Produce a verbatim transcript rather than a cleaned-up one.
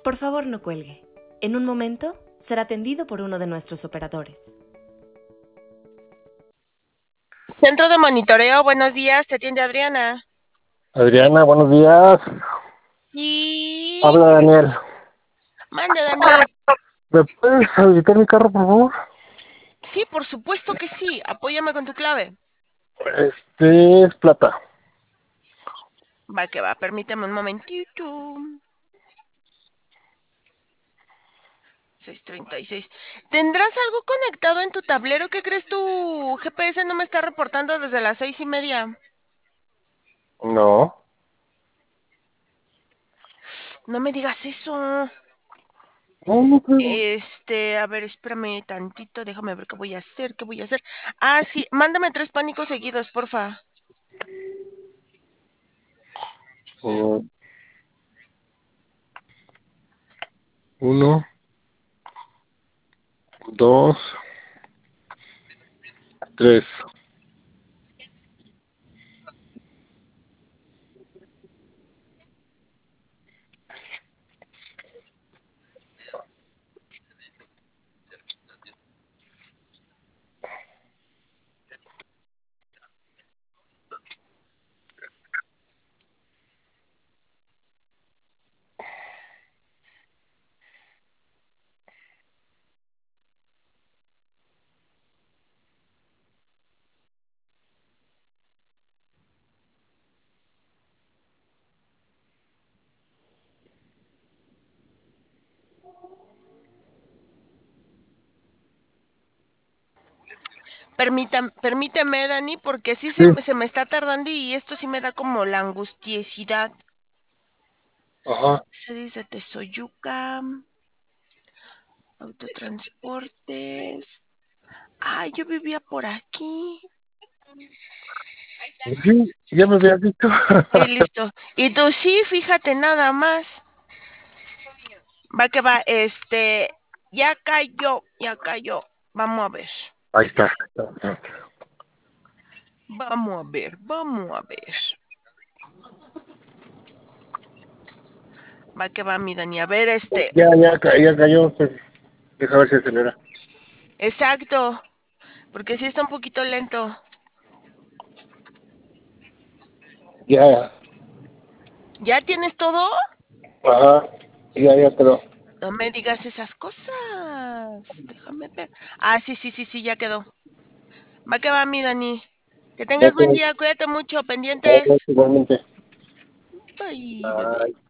Por favor, no cuelgue. En un momento será atendido por uno de nuestros operadores. Centro de monitoreo, buenos días, te atiende Adriana. Adriana, buenos días. Y... Habla Daniel. Mande, Dani. ¿Me puedes habilitar mi carro, por favor? Sí, por supuesto que sí. Apóyame con tu clave. Este es plata. Va que va, permíteme un momentito. seis treinta y seis. ¿Tendrás algo conectado en tu tablero? ¿Qué crees tu G P S no me está reportando desde las seis y media? No. No me digas eso. No, no creo. Este, a ver, espérame tantito, déjame ver qué voy a hacer, qué voy a hacer. Ah, sí, mándame tres pánicos seguidos, porfa. Uh, uno, dos, tres. Permítame, permíteme, Dani, porque sí Sí. se, se me está tardando y esto sí me da como la angustiesidad. Ajá. Se dice Tesoyuca, autotransportes. Ay, yo vivía por aquí. Sí, ya me habías dicho. Ok, listo. Y tú sí, fíjate nada más. Va que va, este, ya cayó, ya cayó. Vamos a ver. Ahí está. Vamos a ver, vamos a ver. Va que va, mi Dani. A ver, este. Ya, ya, ca- ya cayó. Pues, deja ver si acelera. Exacto. Porque sí está un poquito lento. Ya. ¿Ya tienes todo? Ajá. Ya, ya quedó. No me digas esas cosas. Déjame ver. Ah, sí, sí, sí, sí, ya quedó. Va que va, mi Dani. Que tengas Ok. buen día, cuídate mucho, Gracias, pendientes. igualmente. Bye, bebé. Bye.